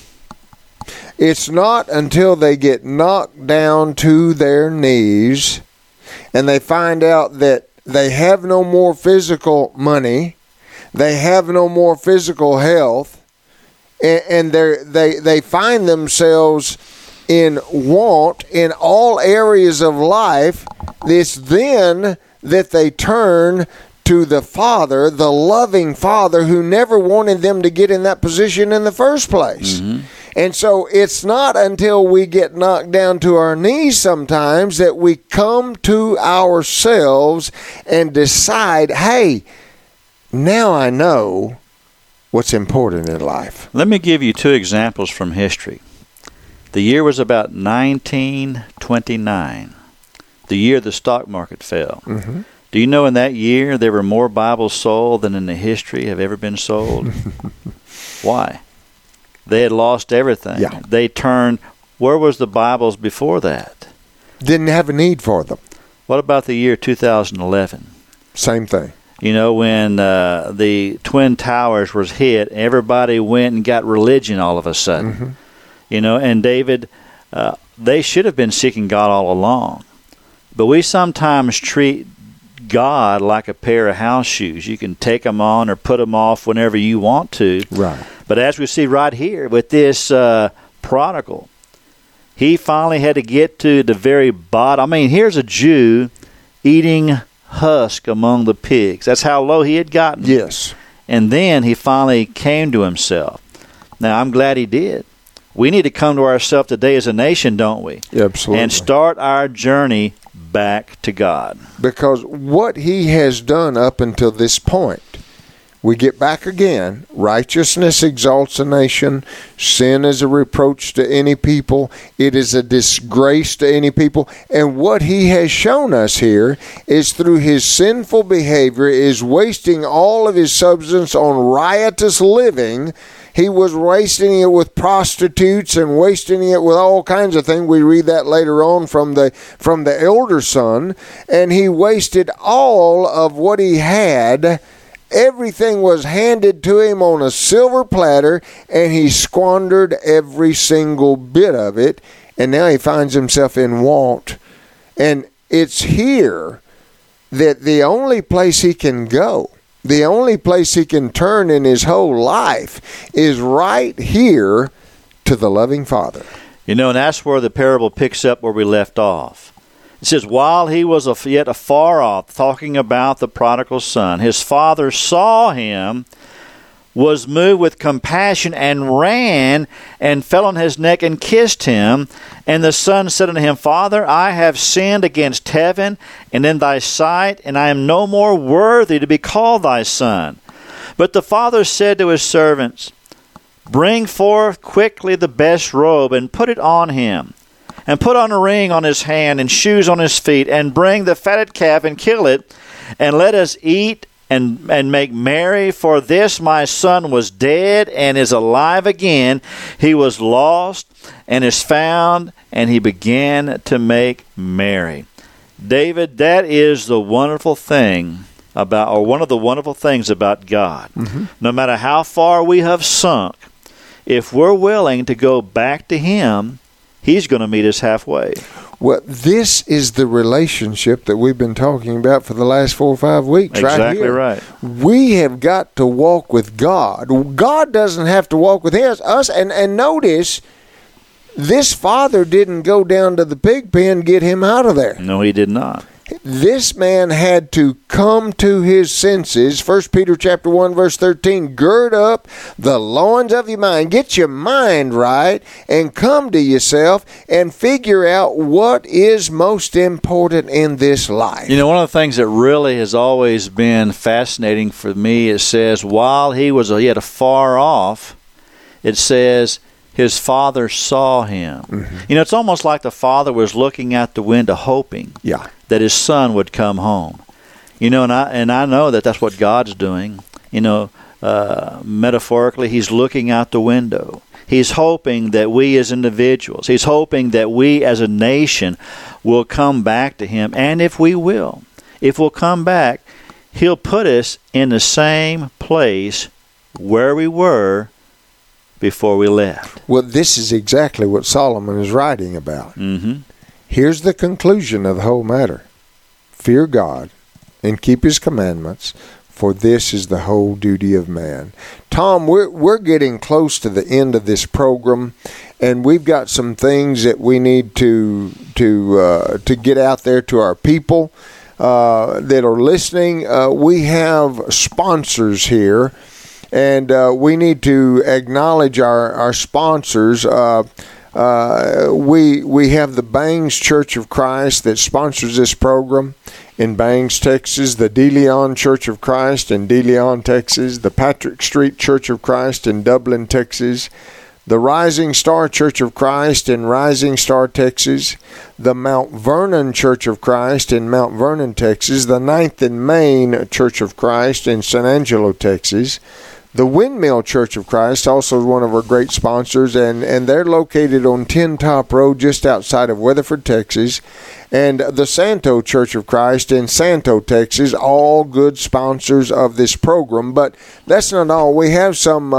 D: It's not until they get knocked down to their knees and they find out that they have no more physical money, they have no more physical health, and they find themselves in want in all areas of life. It's then that they turn to the Father, the loving Father who never wanted them to get in that position in the first place.
C: Mm-hmm.
D: And so it's not until we get knocked down to our knees sometimes that we come to ourselves and decide, hey, now I know what's important in life.
C: Let me give you 2 examples from history. The year was about 1929, the year the stock market fell.
D: Mm-hmm.
C: Do you know in that year there were more Bibles sold than in the history have ever been sold? Why? They had lost everything.
D: Yeah.
C: They turned, where was the Bibles before that?
D: Didn't have a need for them.
C: What about the year 2011?
D: Same thing.
C: You know, when the Twin Towers was hit, everybody went and got religion all of a sudden.
D: Mm-hmm.
C: You know, and David, they should have been seeking God all along. But we sometimes treat God like a pair of house shoes. You can take them on or put them off whenever you want to.
D: Right.
C: But as we see right here with this prodigal, he finally had to get to the very bottom. I mean, here's a Jew eating husk among the pigs. That's how low he had gotten.
D: Yes.
C: And then he finally came to himself. Now, I'm glad he did. We need to come to ourselves today as a nation, don't we?
D: Absolutely.
C: And start our journey back to God.
D: Because what he has done up until this point, we get back again. Righteousness exalts a nation. Sin is a reproach to any people. It is a disgrace to any people. And what he has shown us here is through his sinful behavior is wasting all of his substance on riotous living. He was wasting it with prostitutes and wasting it with all kinds of things. We read that later on from the elder son. And he wasted all of what he had. Everything was handed to him on a silver platter, and he squandered every single bit of it. And now he finds himself in want. And it's here that the only place he can go, the only place he can turn in his whole life is right here to the loving Father.
C: You know, and that's where the parable picks up where we left off. It says, while he was yet afar off, talking about the prodigal son, his father saw him, was moved with compassion, and ran and fell on his neck and kissed him. And the son said unto him, Father, I have sinned against heaven and in thy sight, and I am no more worthy to be called thy son. But the father said to his servants, Bring forth quickly the best robe, and put it on him, and put on a ring on his hand and shoes on his feet, and bring the fatted calf and kill it, and let us eat and make merry, for this my son was dead and is alive again. He was lost and is found, and he began to make merry. David, that is the wonderful thing about, or one of the wonderful things about God. Mm-hmm. No matter how far we have sunk, if we're willing to go back to Him, He's going to meet us halfway.
D: Well, this is the relationship that we've been talking about for the last 4 or 5 weeks.
C: Exactly right.
D: We have got to walk with God. God doesn't have to walk with us. And notice, this father didn't go down to the pig pen and get him out of there.
C: No, he did not.
D: This man had to come to his senses. 1 Peter chapter 1, verse 13, gird up the loins of your mind. Get your mind right and come to yourself and figure out what is most important in this life.
C: You know, one of the things that really has always been fascinating for me, it says, while he was yet afar off, it says, his father saw him. Mm-hmm. You know, it's almost like the father was looking out the window hoping that his son would come home. You know, and I know that that's what God's doing. You know, metaphorically, He's looking out the window. He's hoping that we as individuals, He's hoping that we as a nation will come back to Him. And if we'll come back, He'll put us in the same place where we were before we left.
D: Well, this is exactly what Solomon is writing about.
C: Mm-hmm.
D: Here's the conclusion of the whole matter. Fear God and keep His commandments, for this is the whole duty of man. Tom, we're getting close to the end of this program, and we've got some things that we need to get out there to our people that are listening. We have sponsors here. And we need to acknowledge our sponsors. We have the Bangs Church of Christ that sponsors this program in Bangs, Texas, the De Leon Church of Christ in De Leon, Texas, the Patrick Street Church of Christ in Dublin, Texas, the Rising Star Church of Christ in Rising Star, Texas, the Mount Vernon Church of Christ in Mount Vernon, Texas, the 9th and Main Church of Christ in San Angelo, Texas, the Windmill Church of Christ, also one of our great sponsors, and they're located on Tin Top Road just outside of Weatherford, Texas, and the Santo Church of Christ in Santo, Texas, all good sponsors of this program. But that's not all. We have some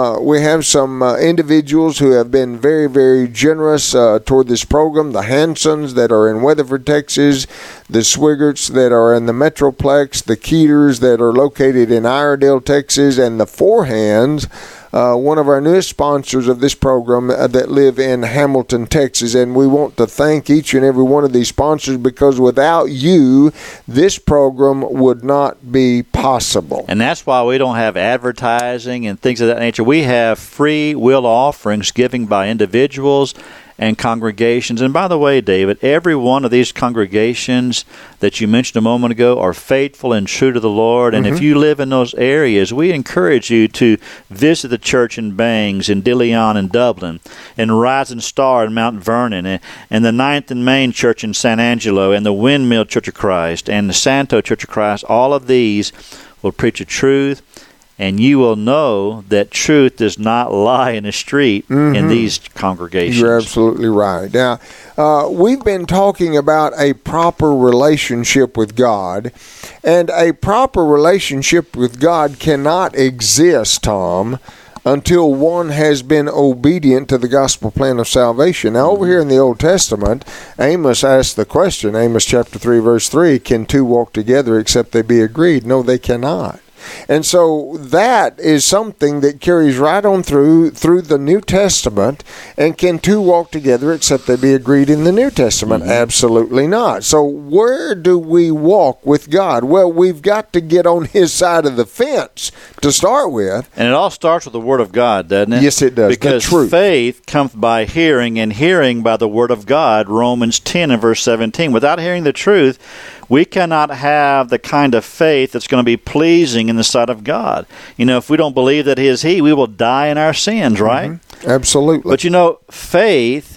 D: individuals who have been very, very generous toward this program. The Hansons that are in Weatherford, Texas, the Swiggerts that are in the Metroplex, the Keeters that are located in Iredell, Texas, and the Forehands, one of our newest sponsors of this program that live in Hamilton, Texas. And we want to thank each and every one of these sponsors, because without you, this program would not be possible.
C: And that's why we don't have advertising and things of that nature. We have free will offerings given by individuals and congregations. And by the way, David, every one of these congregations that you mentioned a moment ago are faithful and true to the Lord. And if you live in those areas, we encourage you to visit the church in Bangs, in De Leon, in Dublin, and Rising Star in Mount Vernon, and the 9th and Main Church in San Angelo, and the Windmill Church of Christ, and the Santo Church of Christ. All of these will preach the truth, and you will know that truth does not lie in the street in these congregations.
D: You're absolutely right. Now, we've been talking about a proper relationship with God, and a proper relationship with God cannot exist, Tom, until one has been obedient to the gospel plan of salvation. Now, over here in the Old Testament, Amos asked the question, Amos chapter 3, verse 3, can two walk together except they be agreed? No, they cannot. And so that is something that carries right on through the New Testament. And can two walk together except they be agreed in the New Testament? Absolutely not. So where do we walk with God? Well, we've got to get on His side of the fence to start with.
C: And it all starts with the Word of God, doesn't it?
D: Yes, it does.
C: Because faith cometh by hearing, and hearing by the Word of God, Romans 10 and verse 17. Without hearing the truth, we cannot have the kind of faith that's going to be pleasing in the sight of God. You know, if we don't believe that He is He, we will die in our sins, right?
D: Absolutely.
C: But you know, faith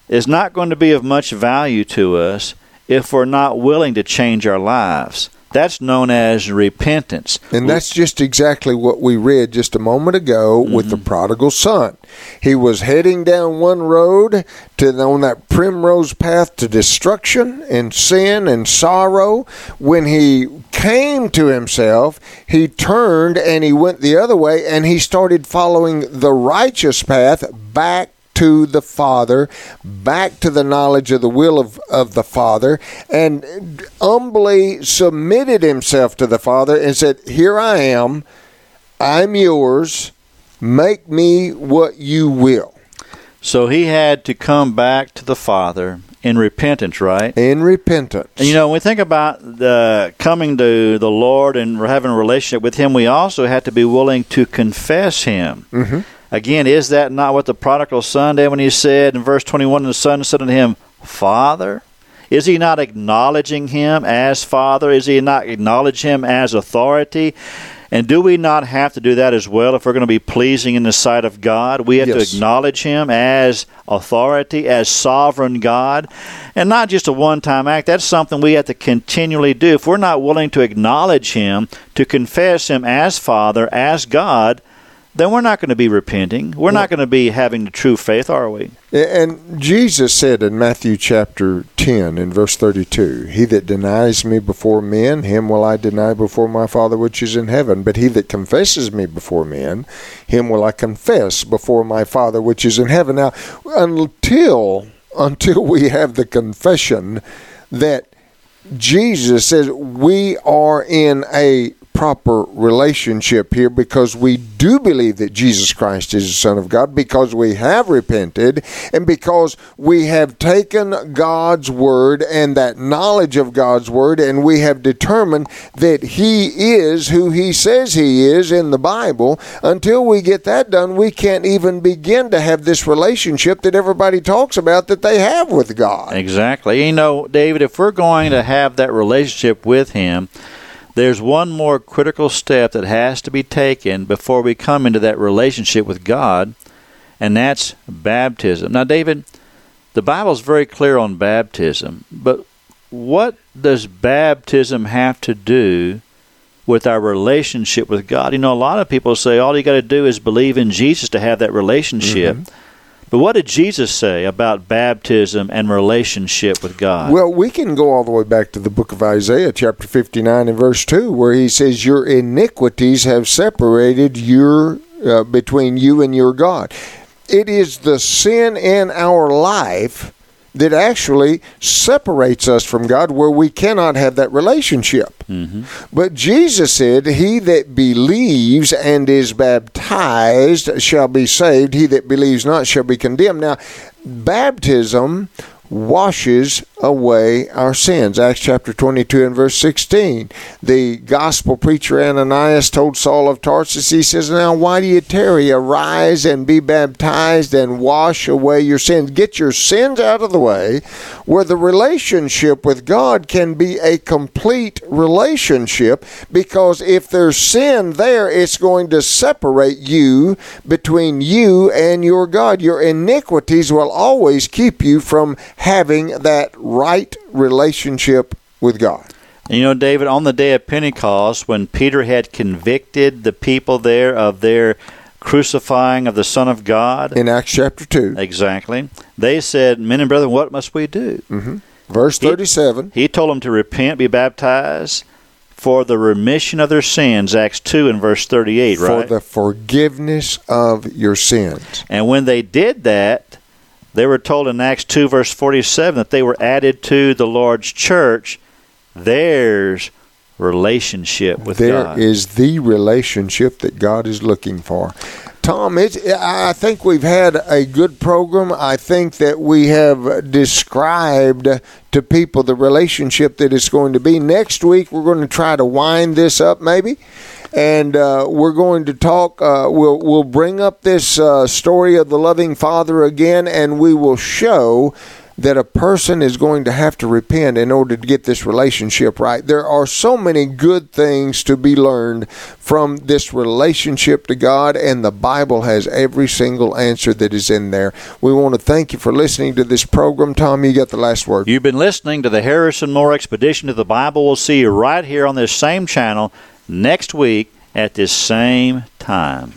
C: is not going to be of much value to us if we're not willing to change our lives. That's known as repentance.
D: And that's just exactly what we read just a moment ago with the prodigal son. He was heading down one road on that primrose path to destruction and sin and sorrow. When he came to himself, he turned and he went the other way, and he started following the righteous path back to the Father, back to the knowledge of the will of the Father, and humbly submitted himself to the Father and said, "Here I am, I'm yours, make me what you will."
C: So he had to come back to the Father in repentance, right?
D: In repentance.
C: And when we think about coming to the Lord and having a relationship with Him, we also have to be willing to confess Him. Mm-hmm. Again, is that not what the prodigal son did when he said in verse 21, the son said unto him, Father? Is he not acknowledging Him as Father? Is he not acknowledging Him as authority? And do we not have to do that as well if we're going to be pleasing in the sight of God? We have to acknowledge Him as authority, as sovereign God, and not just a one-time act. That's something we have to continually do. If we're not willing to acknowledge Him, to confess Him as Father, as God, then we're not going to be repenting. We're not going to be having the true faith, are we?
D: And Jesus said in Matthew chapter 10 in verse 32, He that denies me before men, him will I deny before my Father which is in heaven. But he that confesses me before men, him will I confess before my Father which is in heaven. Now, until we have the confession that Jesus says we are in a proper relationship here, because we do believe that Jesus Christ is the Son of God, because we have repented, and because we have taken God's Word and that knowledge of God's Word, and we have determined that He is who He says He is in the Bible. Until we get that done, we can't even begin to have this relationship that everybody talks about that they have with God.
C: Exactly. David, if we're going to have that relationship with Him, there's one more critical step that has to be taken before we come into that relationship with God, and that's baptism. Now, David, the Bible's very clear on baptism, but what does baptism have to do with our relationship with God? A lot of people say all you got to do is believe in Jesus to have that relationship. Mm-hmm. But what did Jesus say about baptism and relationship with God?
D: Well, we can go all the way back to the book of Isaiah, chapter 59 and verse 2, where He says, Your iniquities have separated between you and your God. It is the sin in our life that actually separates us from God, where we cannot have that relationship. Mm-hmm. But Jesus said, He that believes and is baptized shall be saved. He that believes not shall be condemned. Now, baptism washes away our sins. Acts chapter 22 and verse 16. The gospel preacher Ananias told Saul of Tarsus, he says, Now why do you tarry? Arise and be baptized and wash away your sins. Get your sins out of the way, where the relationship with God can be a complete relationship, because if there's sin there, it's going to separate you between you and your God. Your iniquities will always keep you from having that right relationship with God.
C: David, on the day of Pentecost, when Peter had convicted the people there of their crucifying of the Son of God,
D: in Acts chapter 2,
C: exactly, they said, Men and brethren, what must we do?
D: Mm-hmm. Verse 37.
C: He told them to repent, be baptized for the remission of their sins, Acts 2 and verse 38, right?
D: For the forgiveness of your sins.
C: And when they did that, they were told in Acts 2, verse 47, that they were added to the Lord's church. There's relationship with God.
D: There is the relationship that God is looking for. Tom, I think we've had a good program. I think that we have described to people the relationship that it's going to be. Next week, we're going to try to wind this up maybe. And we're going to talk, we'll bring up this story of the loving Father again, and we will show that a person is going to have to repent in order to get this relationship right. There are so many good things to be learned from this relationship to God, and the Bible has every single answer that is in there. We want to thank you for listening to this program. Tom, you got the last word.
C: You've been listening to the Harrison Moore Expedition to the Bible. We'll see you right here on this same channel next week at this same time.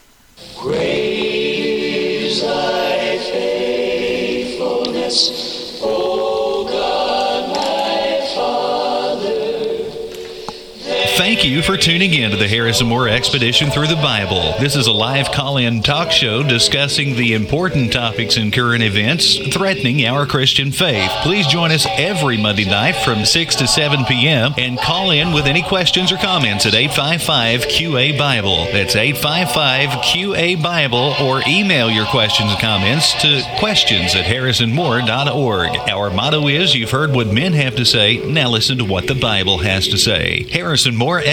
F: Praise thy faithfulness, O God, my Father.
B: Thank you for tuning in to the Harrison Moore Expedition Through the Bible. This is a live call-in talk show discussing the important topics and current events threatening our Christian faith. Please join us every Monday night from 6 to 7 p.m. and call in with any questions or comments at 855-QA-BIBLE. That's 855-QA-BIBLE, or email your questions and comments to questions@harrisonmoore.org. Our motto is, you've heard what men have to say, now listen to what the Bible has to say. Harrison Moore